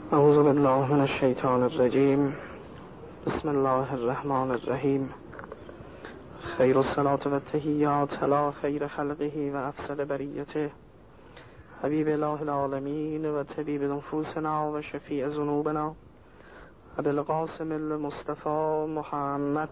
اعوذ بالله من الشیطان الرجیم. بسم الله الرحمن الرحیم. خیر الصلاة و التحیات علی خیر خلقه و افضل بریته حبیب اله العالمین و طبیب نفوسنا و شفیع ذنوبنا ابی القاسم المصطفى محمد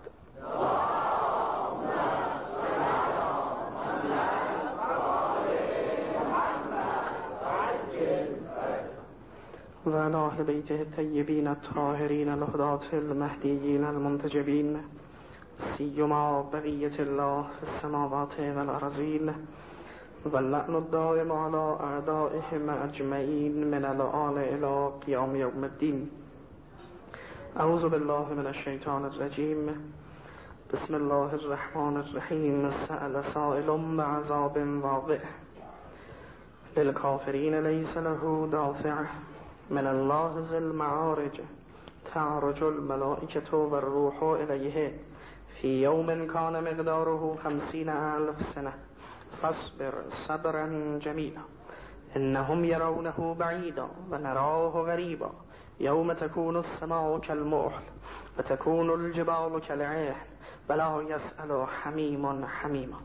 و علی اهل بیته الطیبین الطاهرین الهداة المهدیین المنتجبین سیما بقیة الله فی السماوات والارضین واللعن الدائم علی اعدائهم اجمعین من الآن الی قیام یوم الدین. اعوذ بالله من الشیطان الرجیم. بسم الله الرحمن الرحیم. سأل سائل بعذاب واقع للکافرین لیس له دافع من الله ذی المعارج تعرج الملائکة والروح الیه فی یوم کان مقداره 50,000 سنة فاصبر صبرا جمیلا انهم یرونه بعیدا و نراه قریبا یوم تکون السماء کالمهل و تکون الجبال کالعهن ولا یسأل حمیم حمیما.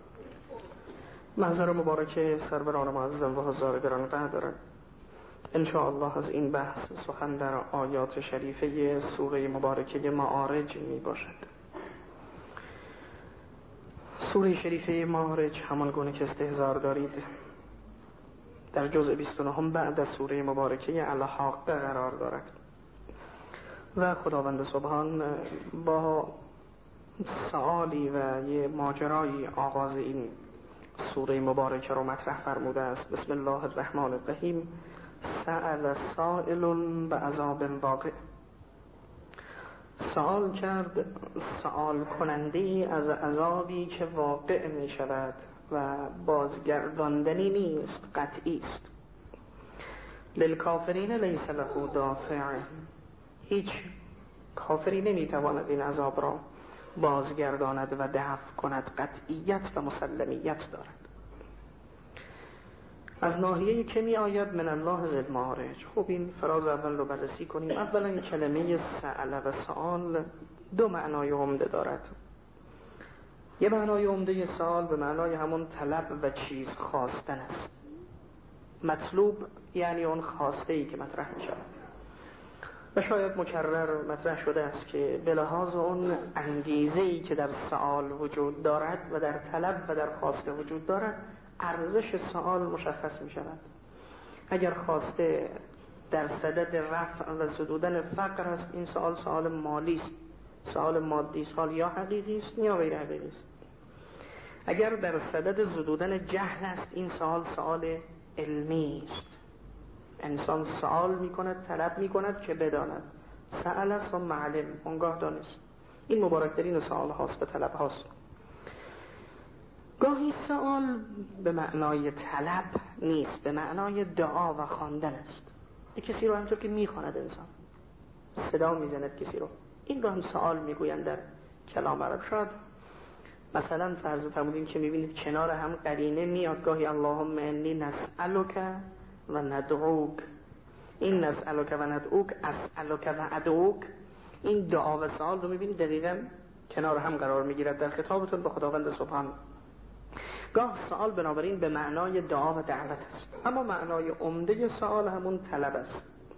منظر مبارک سروران معظم و حضار گرانقدر، انشاءالله از این بحث سخن در آیات شریفه سوره مبارکه معارج می باشد. سوره شریفه معارج همان گونه که استحضار دارید در جزء 29 بعد از سوره مبارکه الحاقه قرار دارد و خداوند سبحان با سؤالی و یه ماجرای آغاز این سوره مبارکه رو مطرح فرموده است. بسم الله الرحمن الرحیم. سأل سائل بعذاب واقع. سؤال کرد سؤال کننده از عذابی که واقع می شود و بازگرداندنی نیست، قطعی است. للکافرین لیس له دافع. هیچ کافری نمی تواند این عذاب را بازگرداند و دفع کند، قطعیت و مسلمیت دارد. از ناحیه که می آید من الله ذی المعارج. خب این فراز اول رو بررسی کنیم. اولا این کلمه سأل و سؤال دو معنای عمده دارد. یه معنای عمده سؤال به معنای همون طلب و چیز خواستن است. مطلوب یعنی اون خواسته ای که مطرح می شود و شاید مکرر مطرح شده است که به لحاظ اون انگیزه ای که در سؤال وجود دارد و در طلب و در خواسته وجود دارد، ارزش سؤال مشخص می شود. اگر خواسته در صدد رفع و زدودن فقر است، این سؤال سؤال مالی است، سؤال مادی است، یا حقیقی است یا غیر حقیقی است. اگر در صدد زدودن جهل است، این سؤال سؤال علمی است. انسان سؤال می کند، طلب می کند که بداند. سأل ثم علم، اونگاه دانست. این مبارکترین سؤال هاست و طلب هاست. گاهی سؤال به معنای طلب نیست، به معنای دعا و خواندن است. یک کسی رو همطور که میخواند انسان صدا میزند کسی رو، این رو هم سؤال میگویند در کلام عرب. شاید مثلا فرض فرمودین که میبینید کنار هم قرینه میاد گاهی اللهم انی نسألک و ندعوک. این نسألک و ندعوک، اسألک و ادعوک، این دعا و سؤال رو میبینید دقیقاً کنار هم قرار میگیرد در خطابتون به خداوند سبحان. گاه سؤال بنابراین به معنای دعا و دعوت است، اما معنای عمده سؤال همون طلب است.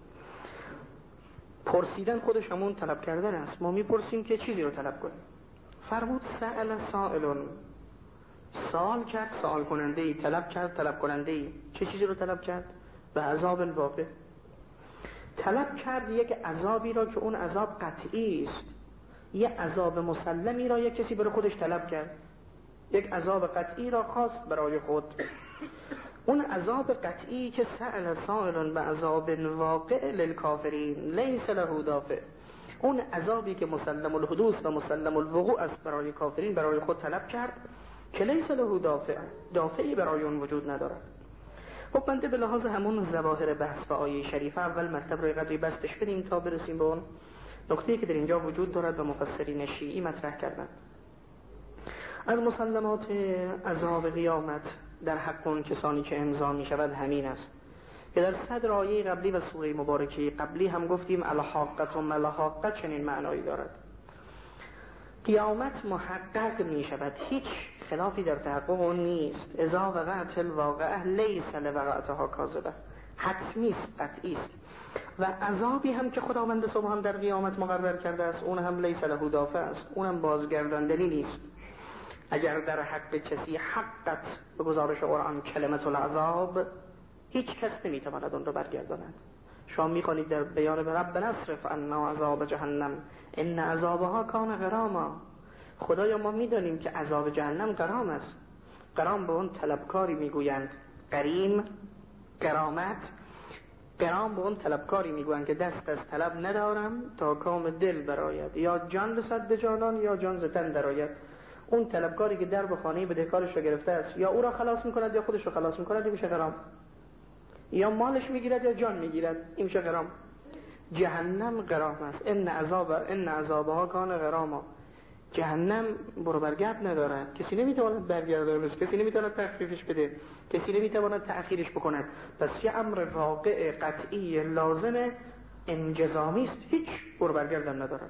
پرسیدن خودش همون طلب کردن است. ما میپرسیم که چیزی رو طلب کنیم. فرمود سأل سائل، سوال کرد سوال کننده ای، طلب کرد طلب کننده ای. چه چیزی رو طلب کرد؟ به عذاب واقع. طلب کرد یک عذابی را که اون عذاب قطعی است، یک عذاب مسلمی را یک کسی برای خودش طلب کرد، یک عذاب قطعی را خواست برای خود. اون عذاب قطعی که سأل سائل بعذاب واقع للکافرین لیس له دافع، اون عذابی که مسلم الحدوث و مسلم الوقوع است برای کافرین، برای خود طلب کرد که لیس له دافع، دافعی برای اون وجود ندارد. خب بنده به لحاظ همون ظواهر بحث و آیه شریفه اول مطلب رو قدری بستش بدیم تا برسیم به اون نکته‌ای که در اینجا وجود دارد و مفسرین شیعی مطرح کردند. از مسلمات عذاب قیامت در حق اون کسانی که امضا می شود همین است که در صدر آیه قبلی و سوره مبارکه قبلی هم گفتیم الحاقة و ملحاقة چنین معنایی دارد. قیامت محقق می شود، هیچ خلافی در تحقق اون نیست. اذا وقعت الواقعه لیس لوقعتها کاذبه، حتمی است، قطعی است. و عذابی هم که خداوند سبحان در قیامت مقرر کرده است اون هم لیس له دافع است، اونم بازگرداندنی نیست. اگر در حق کسی حقت به گزارش قرآن کلمت العذاب، هیچ کس نمیتواند اون رو برگرداند. شما میخوانید در بیان رب نصرف عنا عذاب جهنم ان عذابها کان غراما. خدایا ما میدانیم که عذاب جهنم غرام است. غرام به اون طلبکاری میگویند، غریم، غرامت. غرام به اون طلبکاری میگویند که دست از طلب ندارم تا کام دل براید، یا جان رسد به جانان یا جان ز تن درآید. اون طلبکاری که در به خانه بدهکارش را گرفته است، یا او را خلاص میکند یا خودش را خلاص میکند، این میشه غرام. یا مالش میگیرد یا جان میگیرد، این میشه غرام. جهنم غرام است. ان عذابها کان غراما. جهنم برو برگرد ندارد، کسی نمیتواند برگرداند، کسی نمیتواند تخفیفش بده، کسی نمیتواند تأخیرش بکند. پس یه امر واقع قطعی لازم انجزامی است، هیچ برو برگردم ندارد.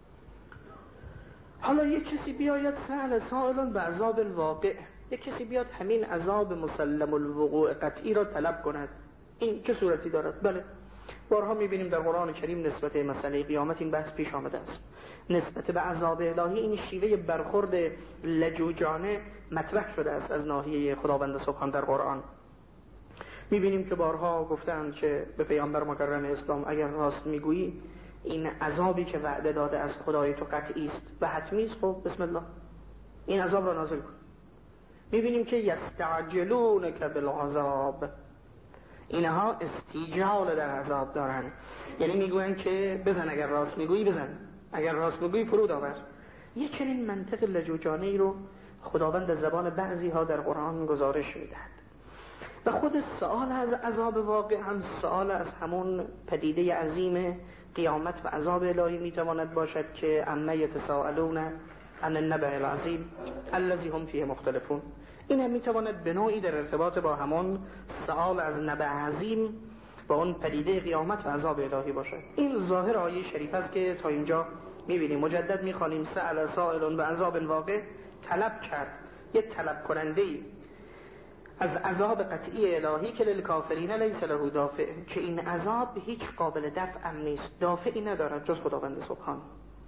حالا یک کسی بیاید سأل سائل به عذاب الواقع، یک کسی بیاد همین عذاب مسلم الوقوع قطعی را طلب کند، این چه صورتی دارد؟ بله، بارها میبینیم در قرآن کریم نسبت مسئله قیامت این بحث پیش آمده است. نسبت به عذاب الهی این شیوه برخورد لجوجانه مطرح شده است از ناحیه خداوند سبحان در قرآن. میبینیم که بارها گفتند که به پیامبر مکرم اسلام اگر راست میگویی این عذابی که وعده داده از خدای تو قطعی است و حتمی است، خب بسم الله این عذاب را نازل کن. میبینیم که یستعجلونک بالعذاب، اینها استیجال در عذاب دارن، یعنی میگوین که بزن، اگر راست میگویی بزن، اگر راست میگویی فرود آور. یه چنین منطق لجوجانه ای رو خداوند از زبان بعضی ها در قرآن گزارش میدهد. و خود سؤال از عذاب واقع هم سؤال از همون پدیده عظیم قیامت و عذاب الهی میتواند باشد که عما یتساءلون عن النبأ العظیم الذی هم فیه مختلفون. این هم میتواند به نوعی در ارتباط با همون سؤال از نبأ عظیم با اون پدیده قیامت و عذاب الهی باشد. این ظاهر آیه شریف است که تا اینجا میبینیم. مجدد میخوانیم سأل سائل به عذاب الواقع، طلب کرد یه طلب کننده‌ای از عذاب قطعی الهی که للکافرین لیس له دافع، که این عذاب هیچ قابل دفع نیست، دافعی ندارد جز خداوند سبحان.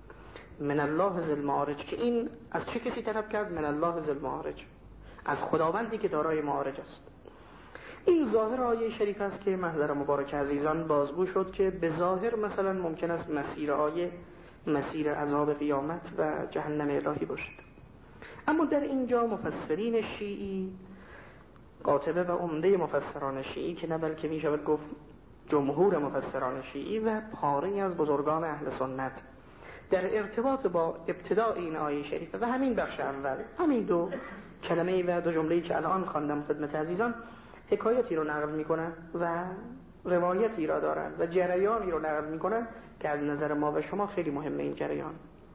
من الله ذی المعارج، که این از چه کسی طلب کرد؟ من الله ذی المعارج، از خداوندی که دارای معارج است. این ظاهر آیه شریف است که محضر مبارک عزیزان بازگو شد که به ظاهر مثلا ممکن است مسیر آیه مسیر عذاب قیامت و جهنم الهی باشد. اما در اینجا مفسرین شیعی، قاطبه و عمده مفسران شیعی که نه بلکه می شود گفت جمهور مفسران شیعی و پاره از بزرگان اهل سنت، در ارتباط با ابتداء این آیه شریفه و همین بخش اول، همین دو کلمه و دو جمله‌ای که الان خواندم خدمت عزیزان، حکایتی رو نقل میکنن و روایتی را دارن و جریانی رو نقل میکنن که از نظر ما و شما خیلی مهمه. این جریان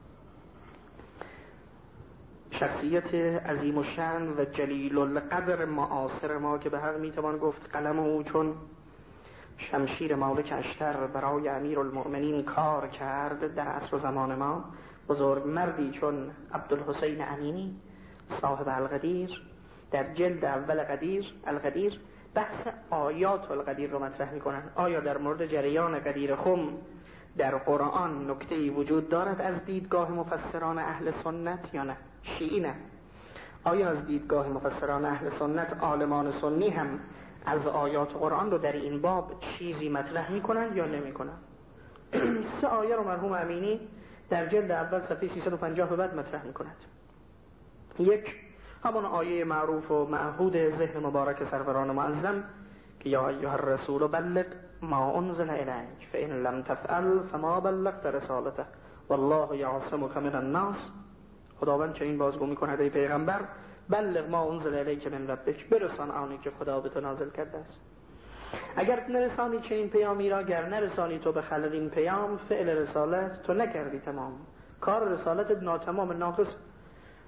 شخصیت عظیم الشأن و جلیل القدر معاصر ما که به حق میتوان گفت قلم او چون شمشیر مالک اشتر برای امیرالمؤمنین کار کرد در عصر و زمان ما، بزرگ مردی چون عبدالحسین امینی صاحب القدیر در جلد اول القدیر بحث آیات القدیر رو مطرح میکنن. آیا در مورد جریان قدیر خم در قرآن نکته‌ای وجود دارد از دیدگاه مفسران اهل سنت یا نه؟ شیعی نه. آیا از دیدگاه مفسران اهل سنت عالمان سنی هم از آیات قرآن رو در این باب چیزی مطرح میکنن یا نمیکنن؟ 3 آیه رو مرحوم امینی در جلد اول صفحه 350 به بعد مطرح میکند. یک، همون آیه معروف و معهود ذهن مبارک سروران معظم که یا ایها الرسول بلغ ما انزل الیک فان لم تفعل فما بلغت رسالته والله یعصمک من الناس. خداوند چنین بازگو میکند ای پیغمبر، بلغ ما انزل الیک من ربک، برسان آنی که خدا به تو نازل کرده است. اگر نرسانی چنین پیامی را، گر نرسانی تو به خلق این پیام، فعل رسالت تو نکردی تمام، کار رسالت ناتمام ناقص.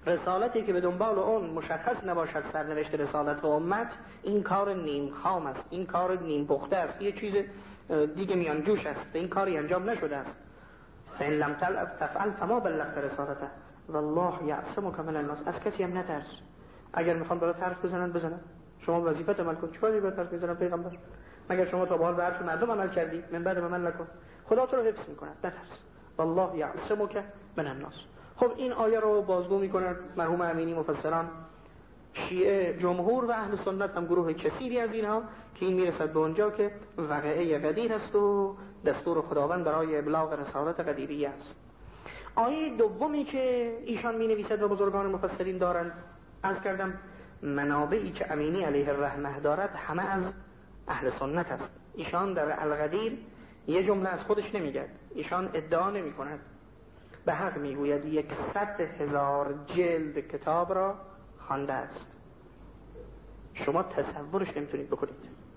رسالتی که به دنبال اون مشخص نباشد سرنوشت رسالت و امت، این کار نیم خام است، این کار نیم پخته است، یه چیز دیگه میان جوش است، این کاری انجام نشده است. فإن لم تفعل فما بلغت رسالته والله یعصمک من الناس. از کسی هم نترس. اگر میخوان برات حرف بزنن، شما وظیفت عمل کن. چیکار برات حرف میزنن پیغمبر؟ مگر شما تا به حال به حرف مردم عمل کردی؟ من بعد عمل نکن. خدا تو رو حفظ میکنه، نترس. والله یعصمک من الناس. خب این آیه رو بازگو میکنن مرحوم امینی مفسران، شیعه جمهور و اهل سنت هم گروه کثیری از اینها، که این میرسد به اونجا که وقعه قدیر است و دستور خداوند برای ابلاغ رسالت قدیریه است. آیه دومی که ایشان می نویسد و بزرگان مفسرین دارند، عرض کردم منابعی که امینی علیه الرحمه دارد همه از اهل سنت است. ایشان در القدیر یه جمله از خودش نمیگد، ایشان ادعا نمی کند، به حق میگوید 100,000 جلد کتاب را خوانده است. شما تصورش نمیتونید بکنید.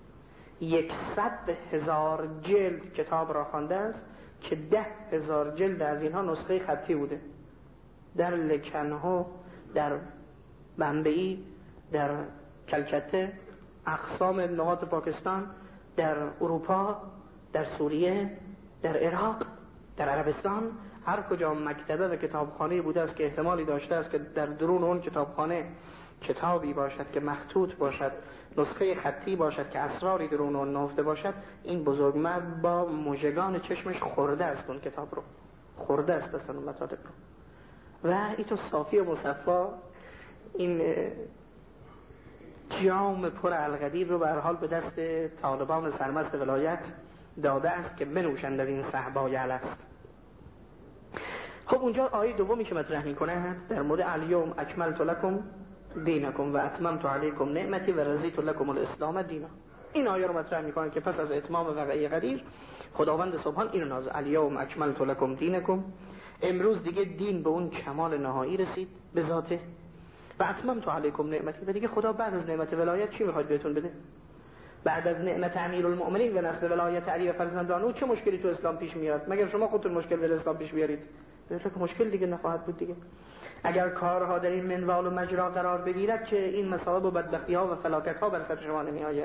100,000 جلد کتاب را خوانده است که 10,000 جلد از اینها نسخه خطی بوده، در لکنهو، در بمبئی، در کلکته، اقصام نقاط پاکستان، در اروپا، در سوریه، در عراق، در عربستان، هر کجا مکتبه و کتابخانه بوده است که احتمالی داشته است که در درون اون کتابخانه کتابی باشد که مخطوط باشد، نسخه خطی باشد که اسراری درون اون نهفته باشد، این بزرگمرد با مژگان چشمش خورده است اون کتاب رو، خورده است اصلا اون مطالب رو. و این تو صافی و مصفا این جام پر القدیر رو به هر حال به دست طالبان سرمست ولایت داده است که بنوشند از این صحبای الست. خب اونجا آیه دومی که مطرح میکنه در مورد الیوم اکملت لکم دینکم و اتممت علیکم نعمتی و رضیت لکم الاسلام دینا. این آیه رو مطرح میکنه که پس از اتمام وقعه قدیر خداوند سبحان اینو نازل، الیوم اکملت لکم دینکم، امروز دیگه دین به اون کمال نهایی رسید به ذاته، و اتممت علیکم نعمتی، و دیگه خدا بعد از نعمت ولایت چی میخواد بهتون بده؟ بعد از نعمت امیرالمؤمنین و نصب ولایت علی و فرزندان او چه مشکلی تو اسلام پیش میاد؟ مگر شما خودتون مشکل به اسلام پیش بیارید؟ که مشکل دیگه نخواهد بود دیگه. اگر کارها در این منوال و مجرا قرار بگیرد که این مصائب و بدبختی ها و فلاکت ها بر سر شما نمی آید.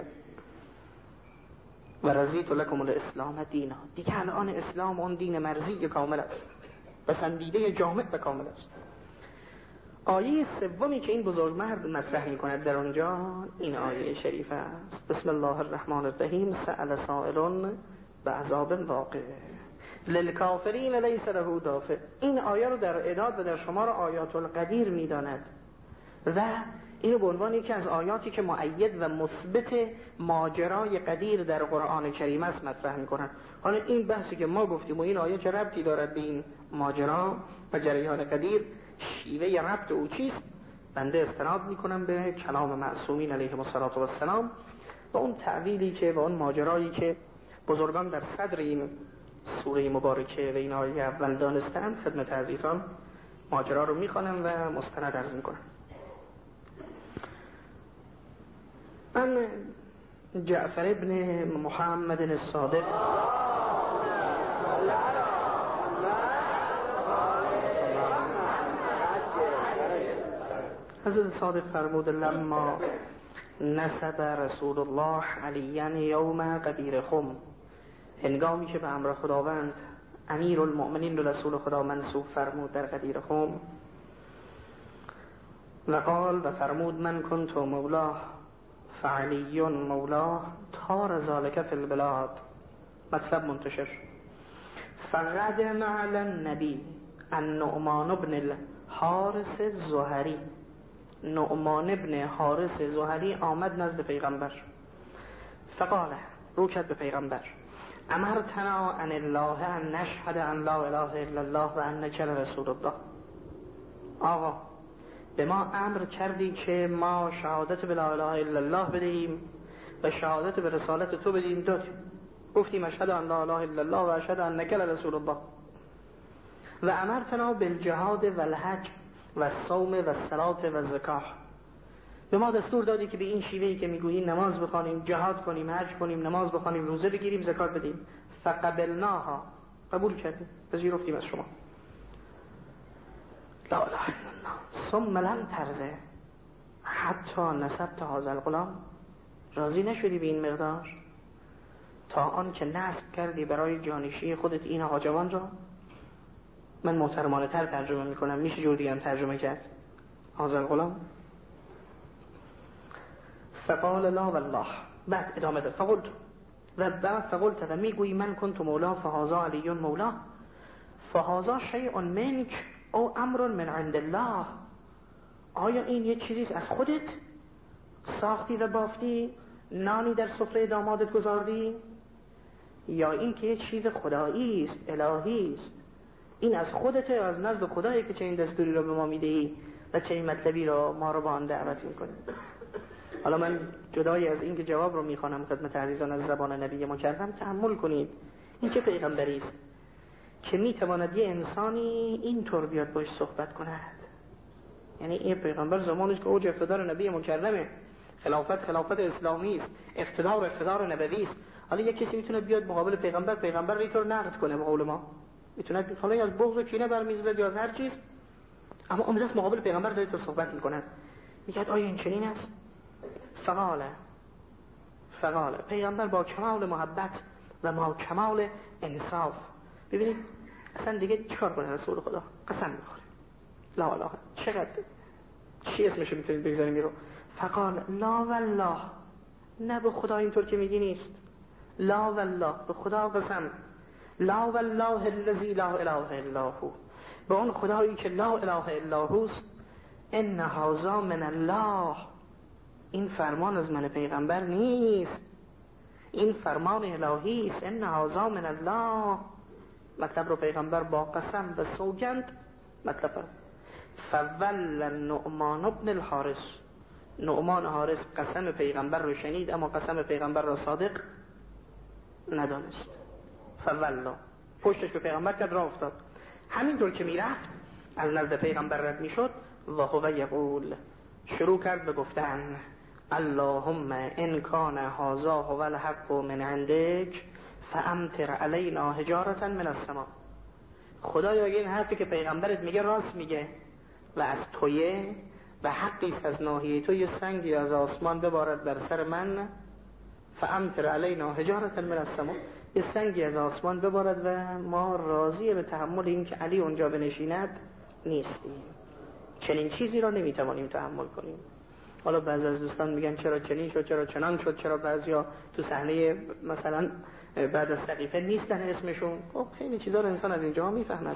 و رضیت لکم الاسلام دینا، دیگه الان اسلام اون دین مرضی کامل است، پسندیده جامع و کامل است. آیه سومی که این بزرگمرد مطرح می کند در اونجا این آیه شریف است. بسم الله الرحمن الرحیم. سأل سائل بعذاب واقع للکافرین لیس له دافع. این آیه رو در اعداد و در شمار آیات القدیر می داند و اینو به عنوان یکی از آیاتی که مؤید و مثبت ماجرای قدیر در قرآن کریم است مطرح می کنند. حالا این بحثی که ما گفتیم و این آیه چه ربطی دارد به این ماجرا و جریان قدیر، شیوه ربط او چیست؟ بنده استناد میکنم به کلام معصومین علیهم السلام و اون تعبیری که و اون ماجرایی که بزرگان در صدر این سوره مبارکه و این آیه اول دانستن، خدمت عزیزان ماجرا رو میخوانم و مستند عرض میکنم. من جعفر ابن محمد الصادق حضرت صادق فرمود لما نسب رسول الله علیاً یوم قدیر خم، هنگامی که به امر خداوند امیر المؤمنین رسول خدا منصوب فرمود در قدیر خم، و قال و فرمود من کنت مولاه فعلی مولاه تار ذالک فی البلاد، مطلب منتشر. فقدم علی النبی النعمان بن الحارث الزهری، نعمان ابن حارث زهری آمد نزد پیغمبر، فقال رو کرد به پیغمبر امرتنا ان الله ان نشهد ان لا اله الا الله و انک رسول الله. آقا به ما امر کردی که ما شهادت به لا اله الا الله بدهیم و شهادت به رسالت تو بدهیم، دادیم، گفتیم اشهد ان لا اله الا الله و اشهد انک رسول الله. و امرتنا بالجهاد و الحج و الصوم و الصلاة و الزکاه، به ما دستور دادی که به این شیوهی که میگویی نماز بخوانیم، جهاد کنیم، حج کنیم، نماز بخوانیم، روزه بگیریم، زکات بدیم. فقبلناها، قبول کردیم، پذیرفتیم از شما. لا اله الا الله ثم لم ترزه حتی نسبت هذا الغلام، راضی نشدی به این مقدار تا آن که نسب کردی برای جانشین خودت این حاجبان را. من محترمانه تر ترجمه میکنم، میشه جور دیگه هم ترجمه کرد. هذا الغلام فقال لا والله، بعد ادامه ده فقلت و بعد فقلت و میگویی من کنت مولا فهذا علی مولا فهذا شیء منک او امر من عند الله. آیا این یه چیزی از خودت ساختی و بافتی، نانی در سفره دامادت گذاردی، یا این که یه چیز خدایی است، الهی است؟ این از خودته یا از نزد خدایی که چه این دستوری رو به ما میدهی و چه این مطلبی رو ما رو با آن دعوت میکنی؟ حالا من جدای از این که جواب رو میخوانم خدمت عزیزان از زبان نبی مکرم، تأمل کنید این چه پیغمبری است که میتواند یه انسانی اینطور بیاد باش صحبت کند. یعنی این پیغمبر زمانش که اوج اقتدار نبی مکرمه، خلافت اسلامی است، اقتدار نبوی است. حالا یک کسی میتونه بیاد مقابل پیغمبر رو اینطور نقد کنه به قول ما، میتونه حالا از بغض و کینه برمی‌زد یا از هر چیز، اما اون دست مقابل پیغمبر داره تو صحبت میکنه، میگه آیا این چنین است؟ فقاله پیغمبر با کمال محبت و ما کمال انصاف، ببینید اصلا دیگه چیکار کنه رسول خدا؟ قسم میخوره لا اله، چقدر چی اسمش میتونید بگذاریم میرو. فقال لا والله، نه به خدا اینطور که میگی نیست، لا والله به خدا قسم، لا والله الذی لا اله الا هو، به اون خدایی که لا اله الا هوست، ان هذا من الله، این فرمان از من پیغمبر نیست، این فرمان الهی است، ان هذا من الله. مطلب رو پیغمبر با قسم و سوگند مطلب فرد. فول النعمان ابن الحارث، نعمان حارث قسم پیغمبر رو شنید اما قسم پیغمبر را صادق ندانست. فولا پشتش به پیغمبر کرد، راه افتاد. همینطور که میرفت از نزد پیغمبر رد میشد و هو یقول، شروع کرد به گفتن اللهم ان کان هذا هو الحق من عندک فامطر علینا حجارة من السماء. خدایا اگه این حرفی که پیغمبرت میگه راست میگه و از تویه و حقی از ناحیه تو، یه سنگی از آسمان ببارد بر سر من، فامطر علینا حجارة من السماء، یه سنگی از آسمان ببارد و ما راضی به تحمل این که علی اونجا بنشیند نیستیم. چنین چیزی را نمیتوانیم تحمل کنیم. حالا بعضی از دوستان میگن چرا چنین شد، چرا چنان شد، چرا بعضیا تو صحنه مثلا بعد از سقیفه نیستن اسمشون. خب خیلی چیزا رو انسان از اینجا میفهمد.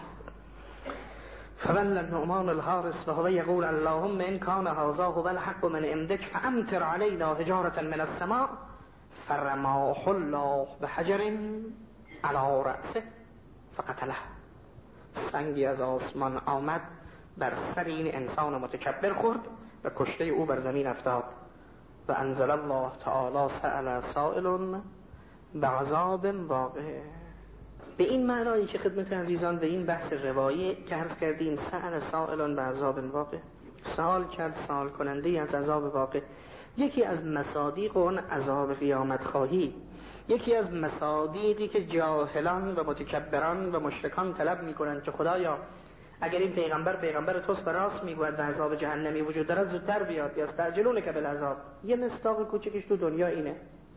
فول النعمان الحارث وهو يقول اللهم ان كان هذا هو الحق من عندك فامطر علينا حجارة من السماء فرماه الله بحجر على رأسه فقتله. سنگی از آسمان آمد بر سر این انسان متکبر خورد و کشته او بر زمین افتاد. و انزل الله تعالی سأل سائل بعذاب واقع. به این معنایی که خدمت عزیزان به این بحث روایی که عرض کردیم، سأل سائل بعذاب واقع، سوال کرد سوال کننده از عذاب واقع. یکی از مصادیق اون عذاب قیامت خواهی، یکی از مصادیقی که جاهلان و متکبران و مشرکان طلب میکنند که خدایا اگر این پیغمبر توست و راست میگوید و عذاب جهنمی وجود داره زودتر بیاد، یا استعجلونک بالعذاب. یه مصداق کوچکش تو دنیا اینه،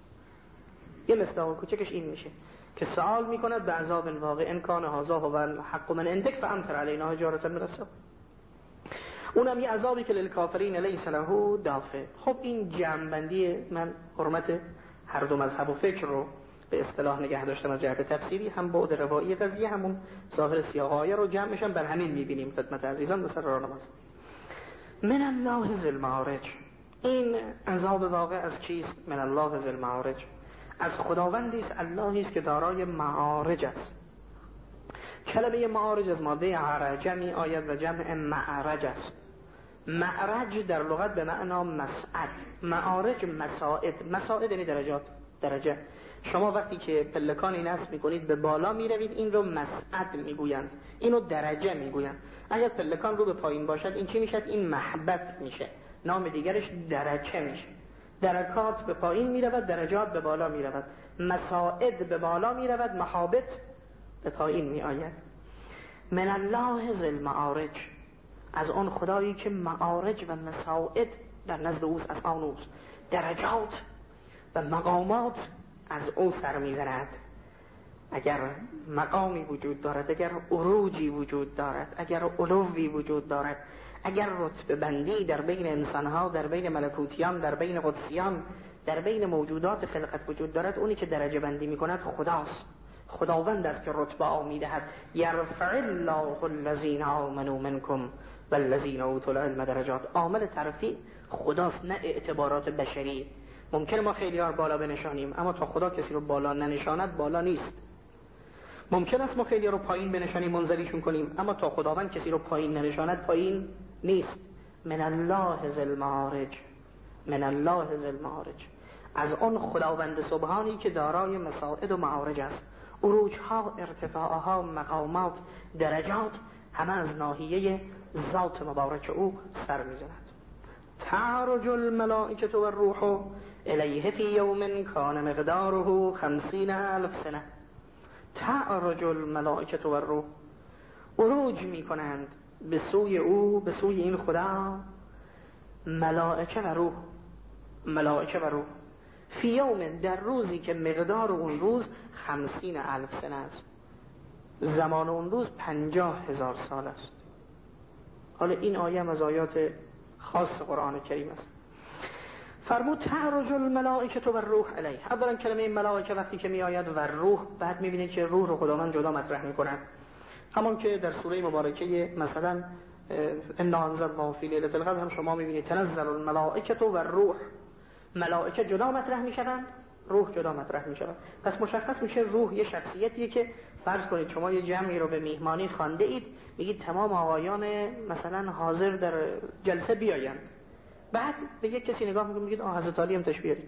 یه مصداق کوچکش این میشه که سوال میکند به عذاب واقع، ان کان هذا هو الحق من عندک فامطر علینا حجارة من السماء. اونم یه عذابی که للکافرین لیس له دافع. خب این جمع‌بندی من حرمت هر دو مذهب و فکر رو به اصطلاح نگه داشتم از جهت تفسیری، هم بعد روایی قضیه همون ظاهر سیاق‌های رو جمعشم بر همین میبینیم خدمت عزیزان به سر راهنمایی. من الله ذی المعارج، این عذاب واقع از کیست؟ من الله ذی المعارج، از خداوندی است، اللهی است که دارای معارج است. کلمه معارج از ماده عرج می آید و جمع معرج است. معرج در لغت به معنا مسعد، معارج مساعد یعنی درجه. شما وقتی که پلکانی نصب میکنید به بالا میروید، این رو مسعد میگویند، اینو درجه میگویند. اگر پلکان رو به پایین باشد این چی میشد؟ این محبت میشه، نام دیگرش درجه میشه. درکات به پایین میرود، درجات به بالا میرود، مساعد به بالا میرود، محابت به پایین میآید. من الله ذی المعارج، از آن خدایی که معارج و مساعد در نزد اوست، از آن اوست، درجات و مقامات از او سر میزند. اگر مقامی وجود دارد، اگر عروجی وجود دارد، اگر علوی وجود دارد، اگر رتبه بندی در بین انسانها، در بین ملکوتیان، در بین قدسیان، در بین موجودات خلقت وجود دارد، اونی که درجه بندی میکند خداست. خداوند است که رتبه ها میدهد. یرفع الله الذین آمنوا منکم والذین اوتوا العلم درجات. عامل ترفیع خداست، نه اعتبارات بشری. ممکن ما خیلی ها بالا بنشانیم، اما تا خدا کسی رو بالا ننشاند بالا نیست. ممکن است ما خیلی رو پایین بنشانیم، منزلیشون کنیم، اما تا خداوند کسی رو پایین ننشاند پایین نیست. من الله ذی المعارج، من الله ذی المعارج. از آن خداوند سبحانی که دارای مساعد و معارج است. عروجها، ارتفاعها، مقامات، درجات همه از ناحیه ذات مبارک او سر میزند. تعرج الملائکه والروح الیه فی یوم کان مقداره 50,000 سنه. تعرج الملائکه والروح، عروج میکنند به سوی او، به سوی این خدا، ملائکه و روح. ملائکه و روح فی یوم، در روزی که مقدار اون روز 50,000 سنه است. زمان اون روز 50,000 سال است. حالا این آیه از آیات خاص قرآن کریم است. فرمود تعرج الملائکه و الروح علیه. اولا کلمه ملائکه وقتی که می آید و روح، بعد می بینید که روح رو خداوند جدا مطرح می کنند. همون که در سوره مبارکه مثلا انا انزلناه فی لیلة القدر هم شما می بینید تنزل الملائکه و الروح. ملائکه جدا مطرح می شوند، روح جدا مطرح می شود. پس مشخص میشه روح یه شخصیتیه که فرض کنید شما یه جمعی رو به میهمانی خوانده اید، میگید تمام آقایان مثلا حاضر در جلسه بیایند. بعد به یک کسی نگاه میکنید میگید حضرت علی هم تشریف بیارید.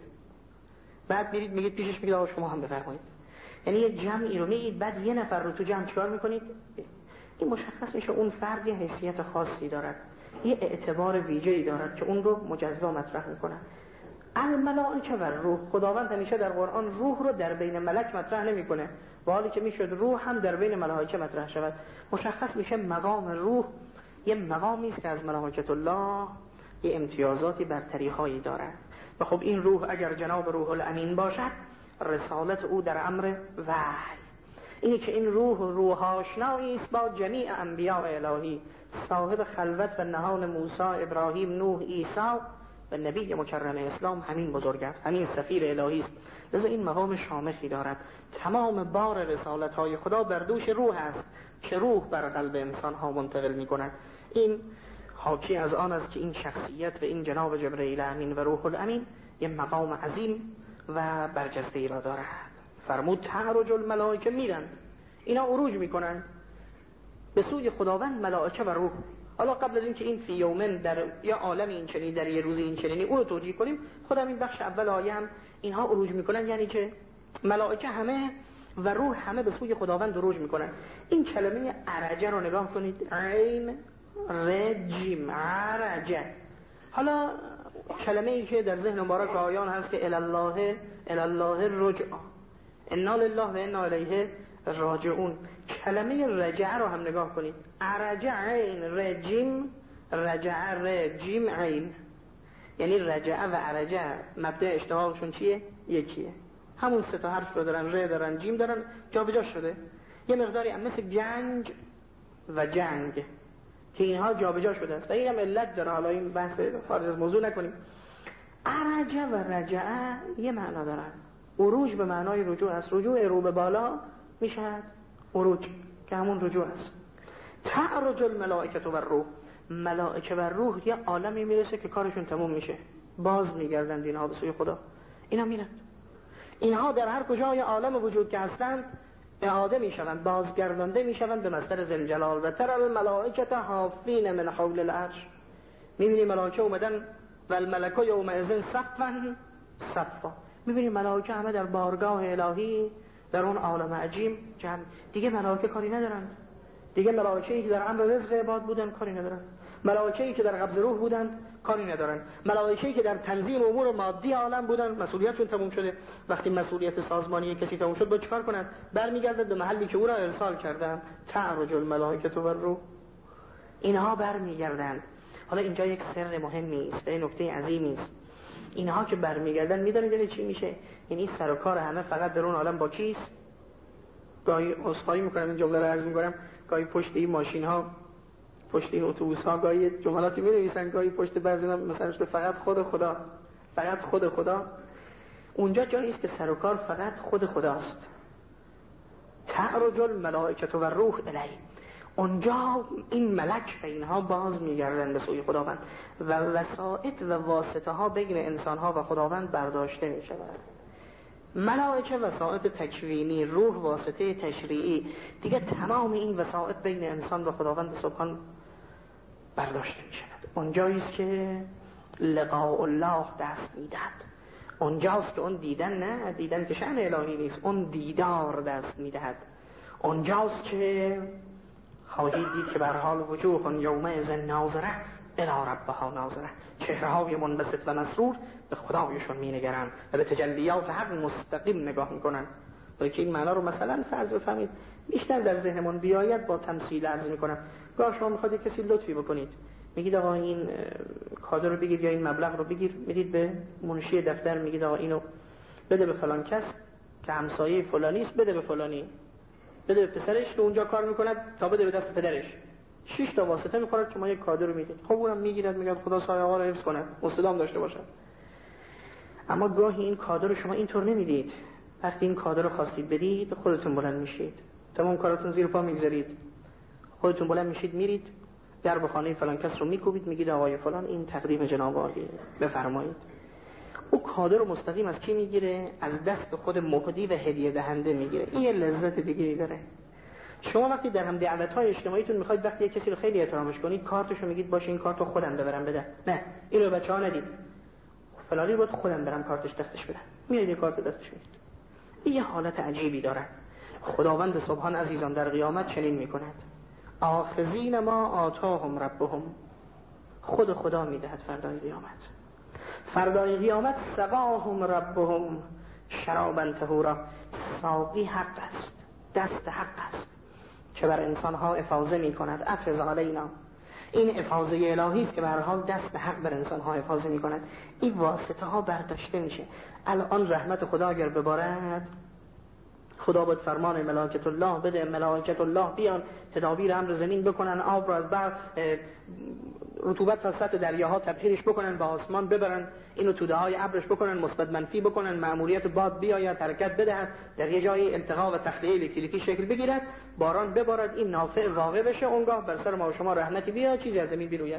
بعد میرید میگید پیشش میگید آقا شما هم بفرمایید. یعنی یه جمعی رو میگید، بعد یه نفر رو تو جمع چیکار میکنید؟ این مشخص میشه اون فرد یه حیثیت خاصی دارد، یه اعتبار ویژه‌ای دارد که اون رو مجزا مطرح میکنه. الملائکه و روح، خداوند همیشه در قرآن روح رو در بین ملک مطرح نمیکنه، و حالی که میشد روح هم در بین ملائکه مطرح شود. مشخص میشه مقام روح یه مقامی است که از ملائکه الله یه امتیازاتی برتری‌هایی دارد. و خب این روح اگر جناب روح الامین باشد، رسالت او در امر وحی. اینی که این روح آشنایی است با جمیع انبیاء الهی، صاحب خلوت و نهان موسی، ابراهیم، نوح، عیسی و نبی مکرم اسلام همین بزرگ است، همین سفیر الهی است. لذا این مقام شامخی دارد. تمام بار رسالت های خدا بر دوش روح است که روح بر قلب انسان ها منتقل می کند. این حاکی از آن است که این شخصیت و این جناب جبرئیل امین و روح الامین یه مقام عظیم و برجسته را دارد. فرمود تعرج الملائکه، میرن اینا عروج میکنن به سوی خداوند، ملائکه و روح. حالا قبل از این که این فی یومن در یا عالم این چنین، در یه روز این چنینی، اون رو توجیه کنیم، خودم این بخش اول آیه هم اینها عروج میکنن، یعنی که ملائکه همه و روح همه به سوی خداوند عروج میکنن. این کلمه عرجه رو نگاه کنید، عین رجیم عرجه. حالا کلمه ای که در ذهن مبارک آیان هست که الی الله رجع، انا لله و انا الیه راجعون. کلمه رجع رو هم نگاه کنید، عرجه عین رجیم، رجع رجیم عین، یعنی رجع و عرجه مبدأ اشتهارشون چیه؟ یکیه، همون سه تا حرف رو دارن، ر دارن، جیم دارن، جا به جا شده. یه مقداری هم مثل جنگ و جنگ که اینها جا به جا شده است و این هم علت داره. حالا این بحث خارج از موضوع نکنیم. عرجه و رجعه یه معنا دارن. عروج به معنای رجوع است، رجوع رو به بالا میشد عروج که همون رجوع است. تعرج الملائکه و الروح، ملائکه و روح یه عالمی میرسه که کارشون تموم میشه، باز میگردند اینها به سوی خدا. اینا میرند، اینها در هر کجای عالم وجود که هستند اعاده میشوند، بازگردانده میشوند به مصدر ذوالجلال. و تر الملائکه حافین من حول العرش، میبینی ملائکه اومدن و الملک یومئذ صفا صفا، میبینی ملائکه همه در بارگاه الهی در اون عالم عجیم جمع. دیگه ملائکه کاری ندارند، دیگه ملائکه‌ای که در امر رزق عباد بودن کاری ندارن، ملائکه‌ای که در قبض روح بودن کاری ندارن، ملائکه‌ای که در تنظیم امور مادی عالم بودن مسئولیتشون تموم شده. وقتی مسئولیت سازمانی کسی تموم شد با چیکار کنن؟ برمیگردد به محلی که او را ارسال کردن. تعرج الملائکه و الروح. اینها برمیگردند. حالا اینجا یک سر مهمی است، این نکته عظیمی است. اینها که برمیگردن میدونید یعنی چی میشه؟ یعنی سر و کار همه فقط در اون عالم با کیست؟ گاهی عذرخواهی میکنم این جمله رو عرض میکنم، گاهی پشت این ماشین ها، پشت این اتوبوس ها گاهی جملاتی می‌نویسن، گاهی پشت بعضی‌ها مثلا فقط خود خدا، فقط خود خدا. اونجا جایی است که سر و کار فقط خود خداست. تعرج الملائکه و الروح الیه. اونجا این ملک و اینها باز میگردن به سوی خداوند و وسائط و واسطه ها بین انسان ها و خداوند برداشته می شود. ملائکه وسائط تکوینی، روح واسطه تشریعی، دیگه تمام این وسائط بین انسان و خداوند سبحان برداشته می شود. اونجاییست که لقاء الله دست میدهد. اونجاست که اون دیدن، نه دیدن که شأن الهی نیست، اون دیدار دست میدهد. اونجاست که خواهید دید که به هر حال وجوه یومئذ ناظره الی ربها ناظره، چهره‌های منبسط و مسرور به خدایشون می‌نگرند و به تجلیات حق مستقیم نگاه می‌کنن. بلکه این معنا رو مثلا فرض بفهمید بیشتر در ذهنمون بیاید با تمثیل عرض می‌کنم. گاه شما می‌خواید کسی لطفی بکنید، میگید آقا این کادر رو بگیر یا این مبلغ رو بگیر، میدید به منشی دفتر میگید آقا اینو بده به فلان کس که همسایه فلانی است، بده به فلانی، بده به پسرش که اونجا کار میکند تا بده به دست پدرش. 6 تا واسطه میخورد شما یک کادر رو میدید. خب اونم میگیرد میگه خدا سایه ها رو حفظ کنه، مستدام داشته باشه. اما گاهی این کادر رو شما اینطور نمیدید. وقتی این کادر رو خواستید بدید خودتون بلند میشید، تمام کاراتون زیر پا میگذارید، خودتون بلند میشید میرید در بخانه فلان کس رو میکوبید، میگید آقای فلان این تقدیم جناب عالی بفرمایید. او کادر رو مستقیم از کی میگیره؟ از دست خود مهدی و هدیه دهنده میگیره. این یه لذت دیگه‌ای داره. شما وقتی در هم دعوت‌های اجتماعیتون میخواید وقتی یک کسی رو خیلی احترامش کنید، کارتشو میگید باشه این کارتو خودم ببرم بده، نه اینو بچه‌ها ندید، فلانی رو خودم برم کارتش دستش بدم، میاد این کارت دستش میدید. این یه حالت عجیبی داره. خداوند سبحان عزیزان در قیامت چنین میکند: آخذین ما آتاهم ربهم. خود خدا میدهد فردای قیامت. فردای قیامت سقاهم ربهم شرابا طهورا. ساقی حق است، دست حق است که بر انسانها افاضه میکند. افض علینا. این افاضه الهی است که به هر حال دست حق بر انسانها افاضه میکند. این واسطه ها برداشته میشه. الان رحمت خدا اگر ببارد، خدا باید فرمان ملائکت الله بده، ملائکت الله بیان تدابیر امر زمین بکنن، آب رو از بر رطوبت و سطح دریاها تبخیرش بکنن، به آسمان ببرن، اینو توده های ابرش بکنن، مثبت منفی بکنن، مأموریت باد بیاید حرکت بدهد، در یه جای التقا و تخلیه الکتریکی شکل بگیرد، باران ببارد، این نافع واقع بشه، اونگاه بر سر ما و شما رحمتی بیاد، چیزی از زمین بیروید.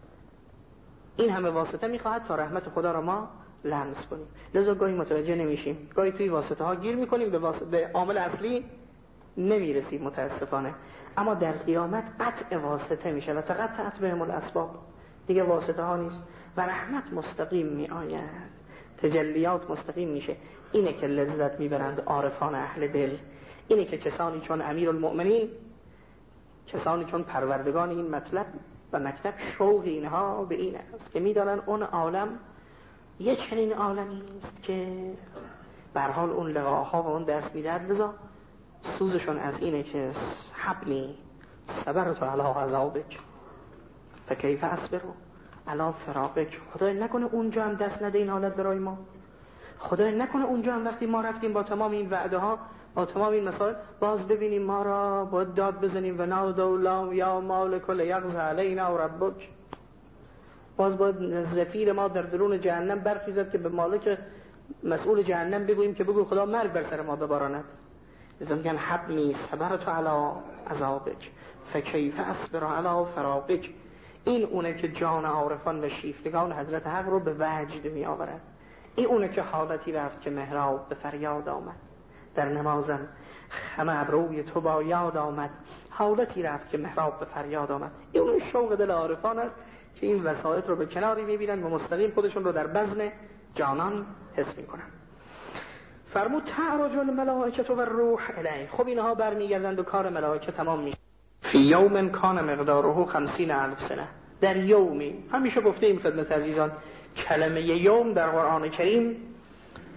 این همه واسطه میخواهد تا رحمت خدا را ما لمس کنیم. لذا گاهی متوجه نمیشیم، گاهی توی واسطه ها گیر میکنیم، به عامل اصلی نمیرسیم متاسفانه. اما در قیامت قطع واسطه میشه و تقطعت بهم الاسباب، دیگه واسطه ها نیست و رحمت مستقیم می آید، تجلیات مستقیم میشه. اینه که لذت میبرند عارفان اهل دل، اینه که کسانی چون امیرالمؤمنین، کسانی چون پروردگان این مطلب و مکتب، شوق اینها به این است که میدانن اون عالم یه چنین عالمی است که به هر حال اون لقاها و اون دست میدهد. لذا سوزشون از اینه که حبلی صبرت علی عذابک فکیف اصبر علی فراقک. خدای نکنه اونجا هم دست نده این حالت برای ما. خدای نکنه اونجا هم وقتی ما رفتیم با تمام این وعده ها، با تمام این مسائل، باز ببینیم ما را باید داد بزنیم و نادوا لا یا مالک لیقضی علینا ربک. باز باید زفیر ما در درون جهنم برخیزد که به مالک مسئول جهنم بگوییم که بگو خدا مرگ بر سر ما بباراند. لذا میگن حبلی صبرت علی عذابک فکیف اصبر علی فراقک. این اونه که جان عارفان و شیفتگان حضرت حق رو به وجد می آورد. این اونه که حالتی رفت که محراب به فریاد آمد، در نمازم خم ابروی تو با یاد آمد. حالتی رفت که محراب به فریاد آمد. این اون شوق دل عارفان است که این وسایط رو به کناری میبینن و مستقیم خودشون رو در بزن جانان حس میکنن. فرمود تعرج الملائکه و الروح الیه. خب اینها برمیگردند و کار ملائکه تمام میشه. فی یوم کان مقداره 50,000 سنه. در یومی، همیشه گفته ایم خدمت عزیزان، کلمه یوم در قرآن کریم